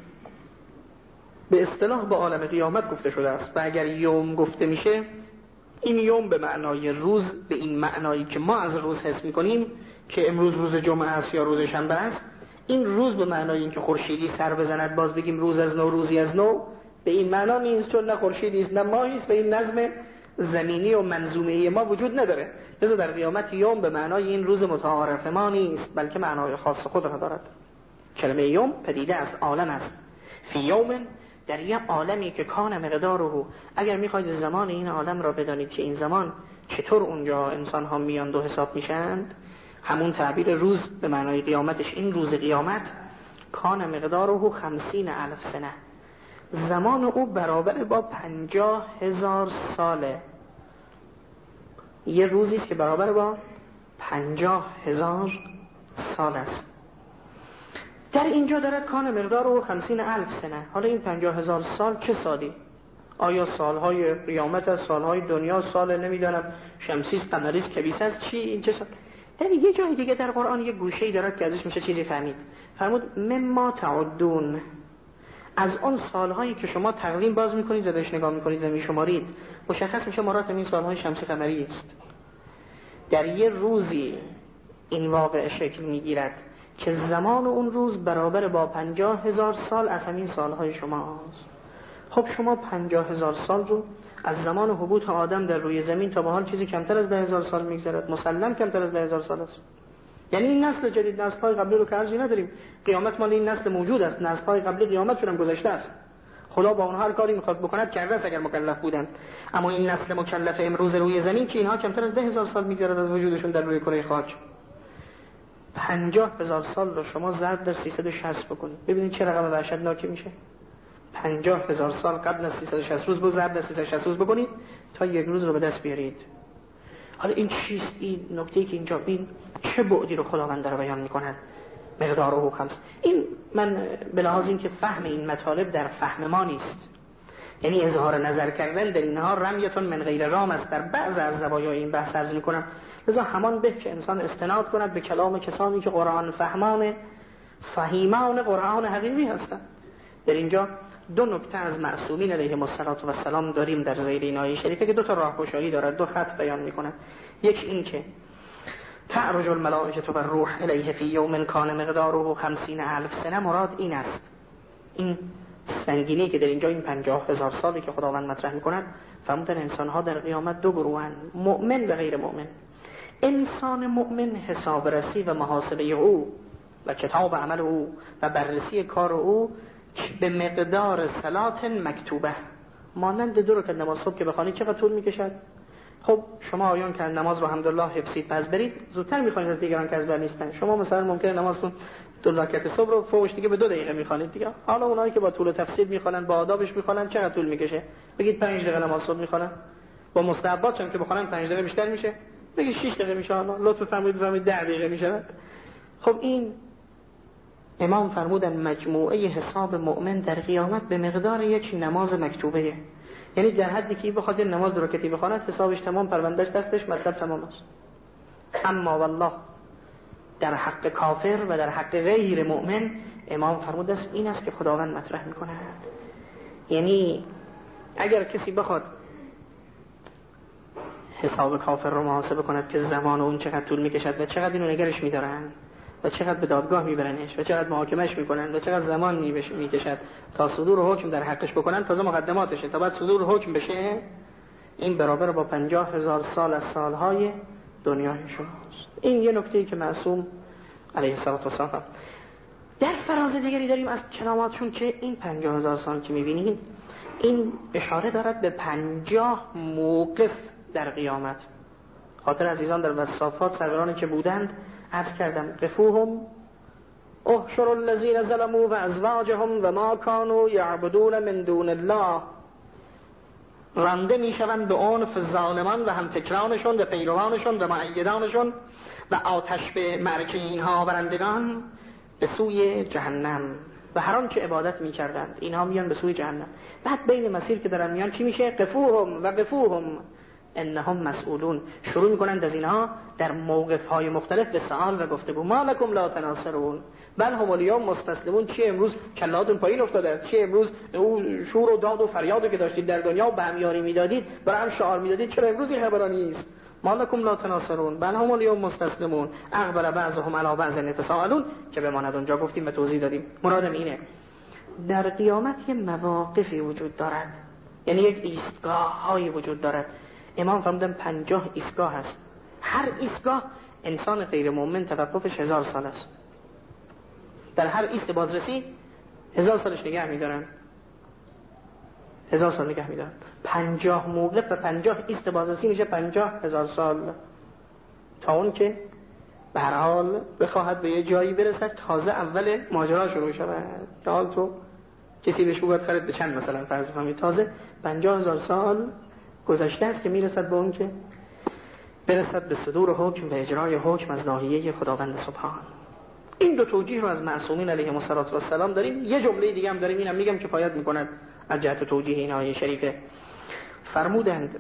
به اصطلاح با عالم قیامت گفته شده است و اگر یوم گفته میشه این یوم به معنای روز، به این معنایی که ما از روز حس میکنیم که امروز روز جمعه است یا روز شنبه است، این روز به معنای این که خورشیدی سر بزند باز بگیم روز از نو روزی از نو، به این معنا نیست، چون نه خورشیدی است نه ماهی است، به این نظم زمینی و منظومه ما وجود نداره. لذا در قیامت یوم به معنای این روز متعارف ما نیست، بلکه معنای خاص خود را دارد. کلمه یوم پدیده از عالم است. فی یوم، در یک عالمی که کان مقداره، اگر میخواید زمان این عالم را بدانید که این زمان چطور اونجا انسان ها میاند و حساب میشند، همون تعبیر روز به معنای قیامتش، این روز قیامت کان مقداره 50,000 سنه، زمان او برابر با 50,000 ساله. یه روزی که برابر با 50,000 سال است. در اینجا دارد کان مقداره 50,000 سنه. حالا این 50,000 سال چه سالی؟ آیا سالهای قیامت است، سالهای دنیا، سال نمیدانم شمسیست، قمریست، کبیست، چی این چه سال؟ در یه جای دیگه در قرآن یه گوشه‌ای دارد که ازش میشه چیزی فهمید. فرمود مما تعدون، از اون سالهایی که شما تقویم باز میکنید و بهش نگاه میکنید و میشمارید، مشخص میشه مراد این سالهای شمسی قمری است. در یه روزی این واقع شکل میگیرد که زمان اون روز برابر با 50,000 سال از همین سالهای شماست. خب شما 50,000 سال رو از زمان هبوط آدم در روی زمین تا به حال چیزی کمتر از 10,000 سال میگذرد، مسلم کمتر از 10,000 سال است. یعنی این نسل جدید، نسل‌های قبلی رو که ارزی نداریم، قیامت مال این نسل موجود است، نسل‌های قبلی قیامتشون هم گذشته است. خدا با اونها هر کاری می‌خواد بکند کرده است اگر مکلف بودند. اما این نسل مکلف امروز روی زمین که اینها کمتر از 10,000 سال میگذرد از وجودشون در روی کره خاک. 50,000 سال رو شما ضرب در 360 بکنید، ببینید چه رقم وحشتناکی میشه. 50,000 سال قبل از 360 روز رو ضرب در 360 روز بکنید تا یک روز رو به دست بیارید. حالا این چیست؟ این نکته‌ای که اینجا این چه بعدی رو خداوند در بیان می‌کند؟ مقدار او خمس. این من به لحاظ این که فهم این مطالب در فهم ما نیست، یعنی اظهار نظر کردن در اینها رمیتون من غیر رام است، در بعض از زوایا این بحث عرض می‌کنم. لذا همان به که انسان استناد کند به کلام کسانی که قرآن فهیمان قرآن حقیقی هستند. در اینجا دو نکته از معصومین علیهم السلام داریم در زیر این آیه شریفه که دو تا راهگشایی دارد، دو خط بیان می‌کند. یک این که تعرج الملائکه والروح الیه فی یوم کان مقداره 50,000 سنه، مراد این است. این سنگینی که در اینجا این 50,000 سالی که خداوند مطرح می‌کند، فرمودن انسان‌ها در قیامت دو گروهند، مؤمن و غیر مؤمن. انسان مؤمن حسابرسی و محاسبه او و کتاب عمل او و بررسی کار او به مقدار صلات مکتوبه، مانند 2 رکعت نماز صبح که بخوانید چقدر طول میکشد؟ خب شما آیان که نماز رو الحمدلله حفظید پس برید، زودتر میخوانید از دیگران که از بر نیستن. شما مثلا ممکنه نمازتون 2 رکعت صبح رو فوقش دیگه به 2 دقیقه میخوانید دیگه. حالا اونایی که با طول تفسیر میخوانن، با آدابش میخوانن، چقدر طول میکشه؟ بگید 5 دقیقه نماز صبح میخوانن، با مستحبات هم که بخوانن 5 دقیقه بیشتر میشه، بگید 6 دقیقه میشه، حالا لطف فرمایید 10 دقیقه میشه. خب این امام فرمودن مجموعه حساب مؤمن در قیامت به مقدار یک نماز مکتوبه، یعنی در حدی که بخواد نماز 2 رکعتی بخواند حسابش تمام، پروندهش دستش، مطلب تمام است. اما والله در حق کافر و در حق غیر مؤمن امام فرمود است این است که خداوند مطرح میکنه. یعنی اگر کسی بخواد حساب کافر رو محاسبه کند که زمان اون چقدر طول میکشد و چقدر اینو نگرش میدارن و چقدر به دادگاه میبرنش و چقدر محاکمش میکنن و چقدر زمان میکشد تا صدور حکم در حقش بکنن، تازه مقدماتشه تا بعد صدور حکم بشه، این برابر با 50,000 سال از سالهای دنیای شماست. این یه نکته‌ای که معصوم علیه السلام. در فراز دیگری داریم از کلاماتشون که این 50,000 سال که میبینید این اشاره دارد به 50 موقف در قیامت. خاطر عزیزان در وصافات سرورانی که بودند عرض کردم قفوهم احشر الذین ظلموا و ازواجهم و ما کانوا یعبدون من دون الله، رانده میشوند به عنف ظالمان و همفکرانشون و پیروانشون و مؤیدانشون و آتش به معرکه اینها آورندگان به سوی جهنم و هر آنچه عبادت میکردند اینها میان به سوی جهنم. بعد بین مسیر که دارن میان چی میشه؟ قفوهم و قفوهم انهم مسئولون. شروع میکنند از اینها در موقف‌های مختلف به سوال و گفتگو. ما لکم لا تناصرون، بل هم الیوم مستسلمون. چی امروز کلاتون پایین افتاده؟ چی امروز اون شور و داد و فریادی که داشتید در دنیا و بهمیاری میدادید، برای هم شعار میدادید، چرا امروز این خبرا نیست؟ ما لکم لا تناصرون بل هم الیوم مستسلمون اقبل بعضهم علی بعض یتساءلون که بماند اونجا گفتیم و توضیح دادیم. مرادم اینه در قیامت یه مواقفی وجود دارد، یعنی یک ایستگاه‌هایی وجود دارد. امام فرمودن 50 ایستگاه هست، هر ایستگاه انسان غیر مؤمن توقفش 1000 سال است. در هر ایست بازرسی 1000 سالش نگه می‌دارن، 1000 سال نگه می‌دارن. 50 موقف و 50 ایست بازرسی میشه 50,000 سال، تا اون که به هر حال بخواهد به یه جایی برسد تازه اول ماجرا شروع شود. حال تو کسی بهش بگوید خرید به چند مثلا فرض کنید، تازه 50,000 سال گذشته است که میرسد به اون که برسد به صدور حکم و اجرای حکم از ناحیه خداوند سبحان. این دو توجیه رو از معصومین علیهم السلام داریم. یه جمله دیگه هم داریم، اینم میگم کفایت میکند از جهت توجیه این آیه شریفه. فرمودند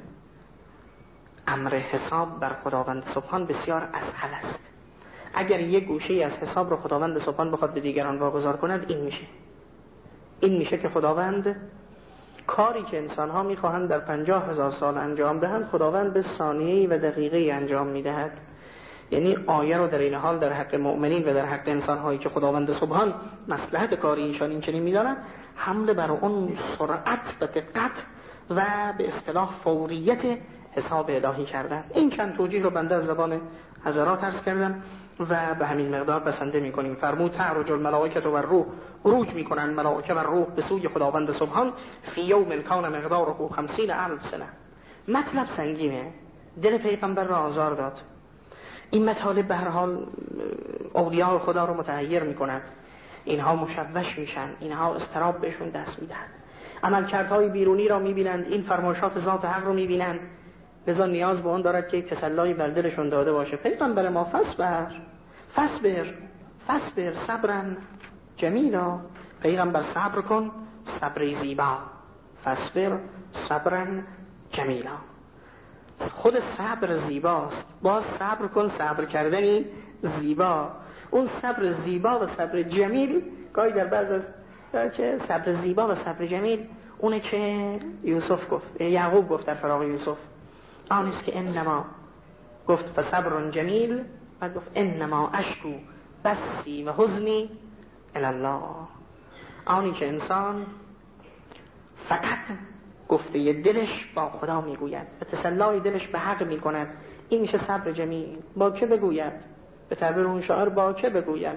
امر حساب بر خداوند سبحان بسیار اسهل است. اگر یک گوشه از حساب رو خداوند سبحان بخواد به دیگران واگذار کند، این میشه که خداوند کاری که انسان‌ها می‌خواهند در 50,000 سال انجام دهند، خداوند به ثانیه‌ای و دقیقه‌ای انجام می‌دهد. یعنی آیه رو در این حال در حق مؤمنین و در حق انسان‌هایی که خداوند سبحان مصلحت کاری ایشان این چنین می‌داند، حمل بر اون سرعت و دقت و به اصطلاح فوریت حساب الهی کردن. این چند توجیه رو بنده از زبان حضرات عرض کردم و به همین مقدار بسنده می‌کنیم. فرمود تعرج الملائکه و الروح، عروج می‌کنند ملائکه و روح به سوی خداوند سبحان فی یوم کان مقداره 50,000 سنه. مطلب سنگینه، دل پیغمبر را آزار داد. این مطالب به هر حال اولیاء خدا رو متحیر می‌کند، اینها مشوش میشن، اینها اضطراب بهشون دست میدن، عملکردهای بیرونی را می‌بینند، این فرمایشات ذات حق رو می‌بینند، لذا نیاز به اون دارد که یک تسلایی بر دلشون داده باشه. پیغمبر ما فصبر صبرن جمیلا، پیغمبر صبر کن صبر زیبا، فصبر صبرن جمیلا. خود صبر زیباست، باز صبر کن صبر کردنی زیبا. اون صبر زیبا و صبر جمیل گاهی در بعض از که صبر زیبا و صبر جمیل اونه که یوسف گفت، یعقوب گفت در فراق یوسف، آنیست که انما گفت فصبر جمیل، بعد گفت انما اشکو بسی و حزنی الله. آنی که انسان فقط گفته دلش با خدا میگوید و تسلای دلش به حق میکند، این میشه صبر جمیل. با که بگوید؟ به تعبیر اون شاعر با که بگوید؟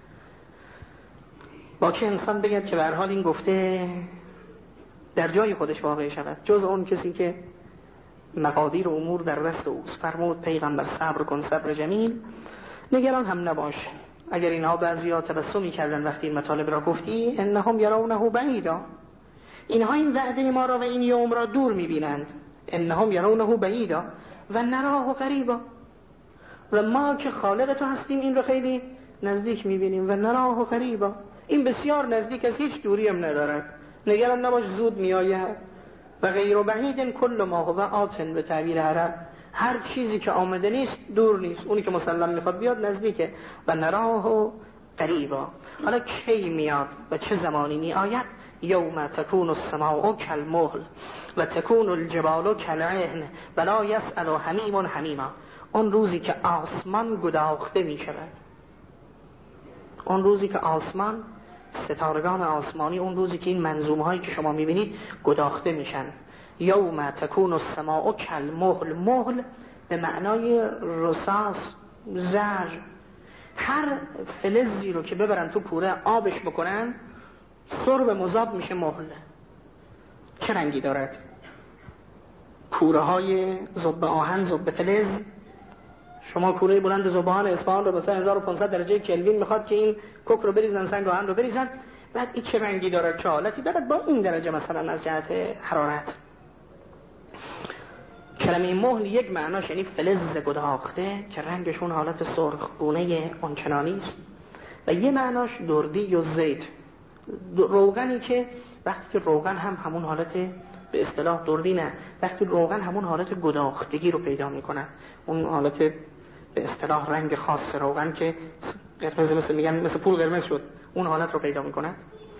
با که انسان بگید که به هر حال این گفته در جای خودش واقع شود، جز اون کسی که مقادیر امور در دست اوست. فرمود پیغمبر صبر کن صبر جمیل، نگران هم نباش. اگر اینها بعضیا تبسمی کردن وقتی این مطالب را گفتی، انهم یرونه بعیدا، اینها این وعده ما را و این یوم را دور میبینند. انهم یرونه بعیدا و نراه قریبا، و ما که خالق تو هستیم این را خیلی نزدیک میبینیم. و نراه قریبا، این بسیار نزدیک از هیچ دوری هم ندارد. نگران نباش زود میآید. و غیر بعید کل ما هو آت، به تعبیر عرب هر چیزی که آمده نیست دور نیست، اونی که مسلم میخواد بیاد نزدیکه. و نراه قریبا، حالا کی میاد و چه زمانی میآید؟ یوم تکون السماء کالمهل و تکون الجبال کالعهن و لا یسأل حمیم حمیما. اون روزی که آسمان گداخته میشود، اون روزی که آسمان، ستارگان آسمانی، اون روزی که این منظومه هایی که شما میبینید گداخته میشن. یوم تکون السماء کالمهل، مهل به معنای رصاص، زر. هر فلزی رو که ببرن تو کوره آبش بکنن، سرب مذاب میشه مهل. چه رنگی دارد؟ کوره های ذوب آهن، ذوب فلز. شما کوره بلند ذوب‌آهن اصفهان رو مثلا 1500 درجه کلوین میخواد که این کوک رو بریزن، سنگ آهن رو بریزن، بعد این چه رنگی دارد، چه حالتی دارد با این درجه مثلا از جهت حرارت. کلمه مهل یک معناش یعنی فلز گداخته که رنگشون حالت سرخگونه آنچنانی است، و یه معناش دردی و زیت، روغنی که وقتی که روغن هم همون حالت به اصطلاح دردی نه، وقتی روغن همون حالت گداختگی رو پیدا میکنه، اون حالت به اصطلاح رنگ خاص روغن که قرمز مثل میگن مثل پول قرمز شد، اون حالت رو پیدا میکنه.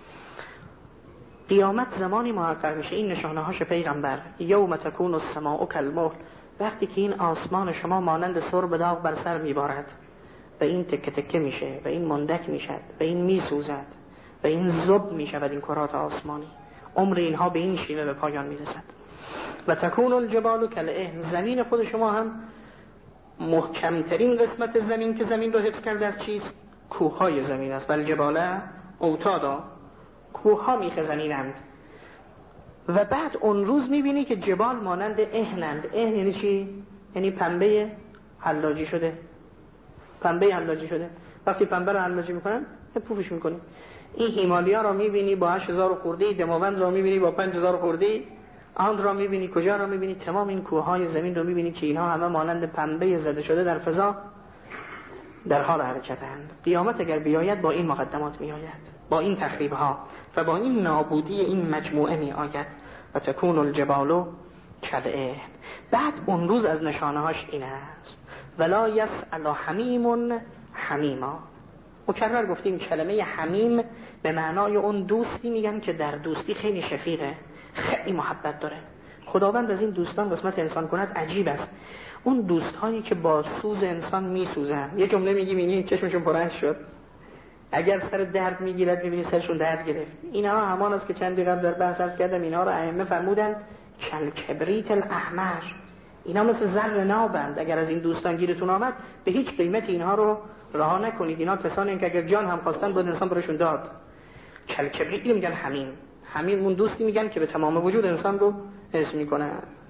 قیامت زمانی محقق میشه، این نشانه هاش پیغمبر، یوم تکون السماء کالمهل، وقتی که این آسمان شما مانند سرب داغ بر سر میبارد و این تکه تکه میشه و این مندک میشد و این میسوزد و این زب میشود این کرات آسمانی، عمر اینها به این شیوه به پایان میرسد. و تکون الجبال کالعهن، زمین خود شما هم محکمترین قسمت زمین که زمین رو حفظ کرده از چیست؟ کوههای زمین است. ولی جبال اوتادا، کوهها میخ زمینند. و بعد اون روز میبینی که جبال مانند اهنند. اهن یعنی چی؟ یعنی پنبه حلاجی شده. پنبه حلاجی شده. وقتی پنبه رو حلاجی میکنن پوفش میکنی. این هیمالیا رو میبینی با 8000 خورده، دماوند رو میبینی با 5000 خورده، آن را میبینی، کجا را میبینی؟ تمام این کوههای زمین رو میبینی که اینها همه مانند پنبه زده شده در فضا در حال حرکتند. قیامت اگر بیاید با این مقدمات میآید، با این تخریب ها و با این نابودی این مجموعه میآید. و تکون الجبال کالعهن. بعد اون روز از نشانه هاش این است، ولا یسأل حمیم حمیما. مکرر گفتیم کلمه حمیم به معنای اون دوستی میگن که در دوستی خیلی شفیقه، خیلی محبت داره. خداوند از این دوستان قسمت انسان کند عجیب است. اون دوستانی که با سوز انسان میسوزن، یه جمله میگیم اینی چشمشون پرنج شد، اگر سر درد میگیرد میبینی سرشون درد گرفت. اینا همان است که چندی قبل در بحث عرض کردم، اینا رو ائمه فرمودن کالکبریت الاحمر، اینا مثل زر نابند. اگر از این دوستان گیرتون آمد به هیچ قیمت اینها رو رها نکنید. اینا کسانی که اگر جان هم خواستن بود انسان برشون داد. کالکبریت میگن حمیم. حمیم اون دوستی میگن که به تمام وجود انسان رو حس میکنه.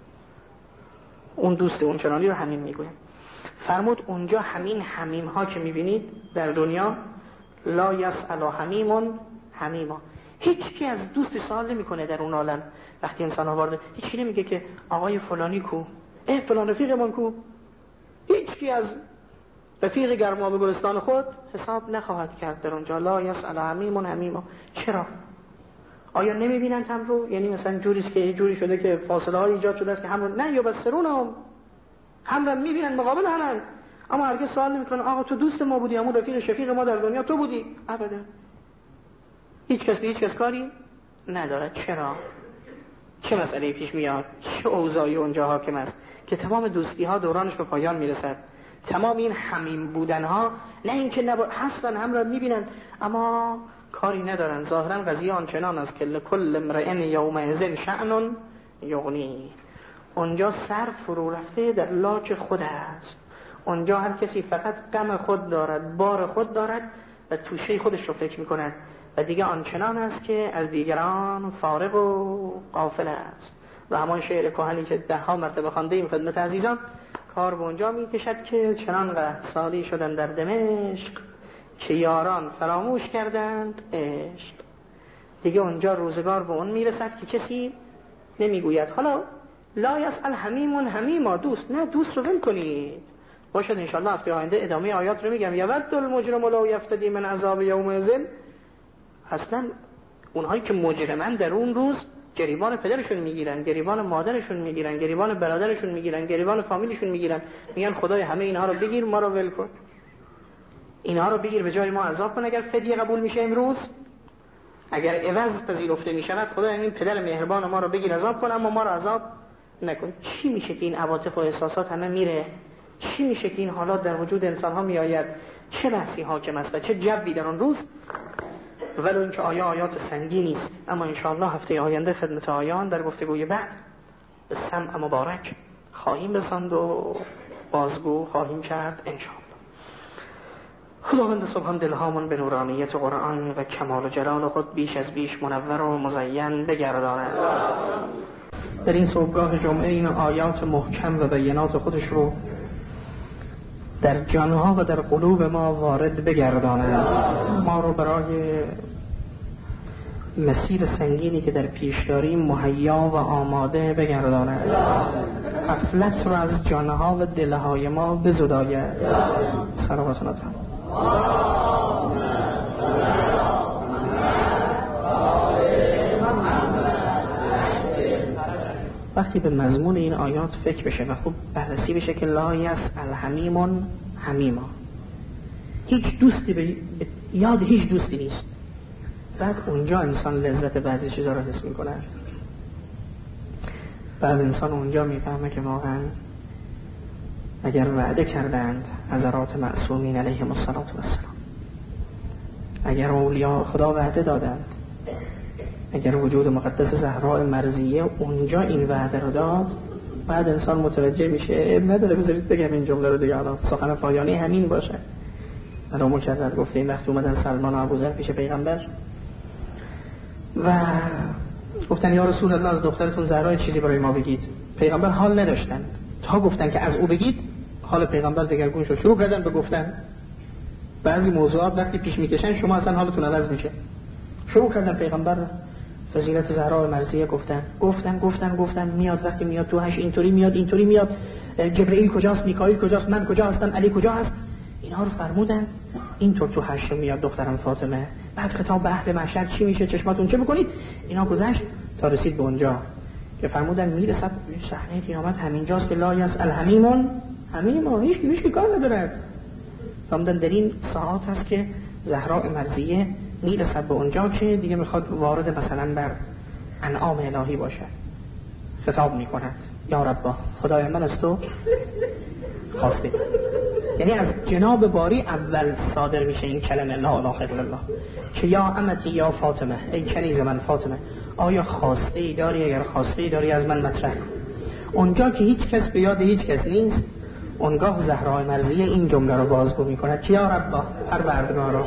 اون دوست اون چنانی رو حمیم میگوین. فرمود اونجا همین حمیم ها که میبینید در دنیا، لا یسأل حمیم حمیما، هیچ کی از دوست سوال نمیکنه در اون عالم. وقتی انسان ها وارد، هیچ کی نمیگه که آقای فلانی کو، فلان رفیقمون کو. هیچ کی از رفیق گرمابه گلستان خود حساب نخواهد کرد در اونجا. لا یسأل حمیم حمیما. چرا؟ آیا نمیبینن هم رو؟ یعنی مثلا جوریست که یه جوری شده که فاصله های ایجاد شده است که هم رو نه یا بسرونم هم رو میبینن، مقابل همن، اما هرگز سوال نمیکنن آقا تو دوست ما بودی، همون رفیق شفیق ما در دنیا تو بودی. ابدا. هیچ کس به هیچ کس کاری نداره. چرا؟ چه مسئله پیش میاد؟ چه اوضاعی اونجا حاکم است که تمام دوستی ها دورانش به پایان میرسد؟ تمام این حمیم بودن ها نه اینکه هستن، هم رو میبینن اما کاری ندارن. ظاهرا قضیه آنچنان است که لکل امرئ یومئذ شأن یغنی. اونجا سر فرو رفته در لاج خود است. اونجا هر کسی فقط غم خود دارد، بار خود دارد و توشه خودش رو فکر میکند و دیگه آنچنان است که از دیگران فارغ و غافل است. و همان شعر کهنی که 10 مرتبه خوانده ایم خدمت عزیزان، کار به اونجا میکشد که چنان قحط سالی شدن در دمشق که یاران فراموش کردند عشق. دیگه اونجا روزگار به اون میرسد که کسی نمیگوید حالا لا یسأل حمیم حمیما، دوست نه، دوست رو ول کنید. باشد انشاءالله هفته آینده ادامه آیات رو میگم. یود المجرم لو یفتدی من عذاب یومئذ. اصلا اونهایی که مجرمن در اون روز گریبان پدرشون میگیرن، گریبان مادرشون میگیرن، گریبان برادرشون میگیرن، گریبان فامیلشون میگیرن، میگن خدای همه اینها رو بگیر، ما رو ول کن، اینها رو بگیر به جای ما عذاب کن. اگر فدیه قبول میشه امروز، اگر عوض پذیرفته میشود، خدای این پدر مهربان ما رو بگیر عذاب کن، اما ما رو عذاب نکن. چی میشه که این عواطف و احساسات همه میره؟ چی میشه که این حالات در وجود انسان ها میآید؟ چه بحثی حاکم است و چه جوی در اون روز؟ ولو اینکه آیات سنگینی است، اما انشاءالله هفته آینده خدمت آیان در گفتگوی بعد به سمع مبارک خواهیم رساند و بازگو خواهیم کرد انشاءالله. خداوند سبحان دلهامون به نورانیت قرآن و کمال و جلال خود بیش از بیش منور و مزین بگرداند. در این صبحگاه جمعه این آیات محکم و بینات خودش رو در جانها و در قلوب ما وارد بگرداند. ما رو برای مسیر سنگینی که در پیش داریم مهیا و آماده بگرداند. غفلت رو از جانها و دلهای ما بزداید. صلوات الله. وقتی به مضمون این آیات فکر بشه و خوب بررسی بشه که لا یسأل حمیم حمیما، هیچ دوستی به یاد هیچ دوستی نیست. بعد اونجا انسان لذت بعضی چیزا رو حس میکنه. بعد انسان اونجا میفهمه که واقعا اگر وعده کردند حضرات معصومین علیهم الصلاة والسلام، اگر اولیاء خدا وعده دادند، اگر وجود مقدس زهراء مرضیه اونجا این وعده رو داد، بعد انسان متوجه میشه نداره. بذارید بگم این جمله رو دیگه، الان سخن پایانی همین باشه. من مکرر گفته این وقت اومدن سلمان و ابوذر پیش پیغمبر و گفتن یا رسول الله از دخترتون زهرا چیزی برای ما بگید. پیغمبر حال نداشتن تا گفتن که از او بگید، حال پیغمبر دگرگون شد. شروع کردن به گفتن بعضی موضوعات وقتی پیش میکشن شما اصلا حالتون عوض میشه. شروع کردن پیغمبر فضیلت زهرا مرضیه گفتن میاد، وقتی میاد تو هش اینطوری میاد، جبرئیل کجاست، میکائیل کجاست، من کجا هستم، علی کجا هست، اینا رو فرمودن. اینطور تو هش میاد دخترم فاطمه. بعد خطاب به اهل محشر چی میشه، چشماتون چه بکنید. اینا گذشت تا رسید به اونجا که فرمودن میرسد صحنه قیامت همینجاست که لا یسأل حمیم هیچ کار نداره. فرمودن در این ساعات هست که زهراء مرضیه میرسد به اونجا که دیگه میخواد وارد مثلا بر انعام الهی باشه. خطاب میکند یا ربا، خدای من از تو خواسته. یعنی از جناب باری اول صادر میشه این کلمه لا اله الا الله که یا امتی یا فاطمه، ای کنیز من فاطمه، آیا خواسته ای داری؟ اگر خواسته ای داری از من مطرح. اونجا که هیچ کس به یاد هیچ کس نیست، اونگاه زهراء مرضیه این جمله رو بازگو میکند که یا ربا، پروردگارا،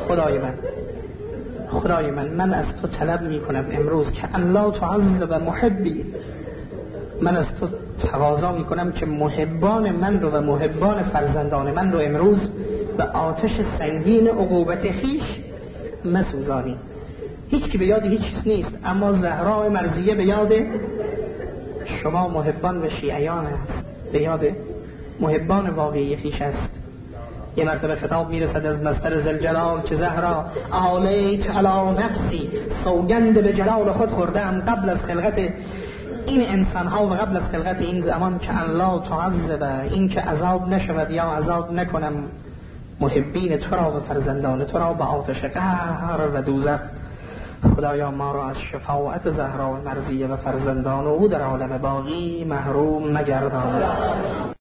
خدای من از تو طلب میکنم امروز که ان لا تعذب محبی، من از تو تقاضا میکنم که محبان من رو و محبان فرزندان من رو امروز به آتش سنگین عقوبت خویش مسوزانی. هیچ کی به یاد هیچ چیز نیست، اما زهراء مرضیه به یاد شما محبان و شیعیان است، به یاد محبان واقعی خویش است. یه مرتبه خطاب میرسد از مصدر ذوالجلال که زهرا علیک علی نفسی، سوگند به جلال خود خوردم قبل از خلقت این انسان ها و قبل از خلقت این زمان که ان لا تعذب، این که عذاب نشود یا عذاب نکنم محبین تو را و فرزندان تو را به آتش قهر و دوزخ. خدایا ما را از شفاعت زهرا مرضیه و فرزندان او در عالم باقی محروم مگردان.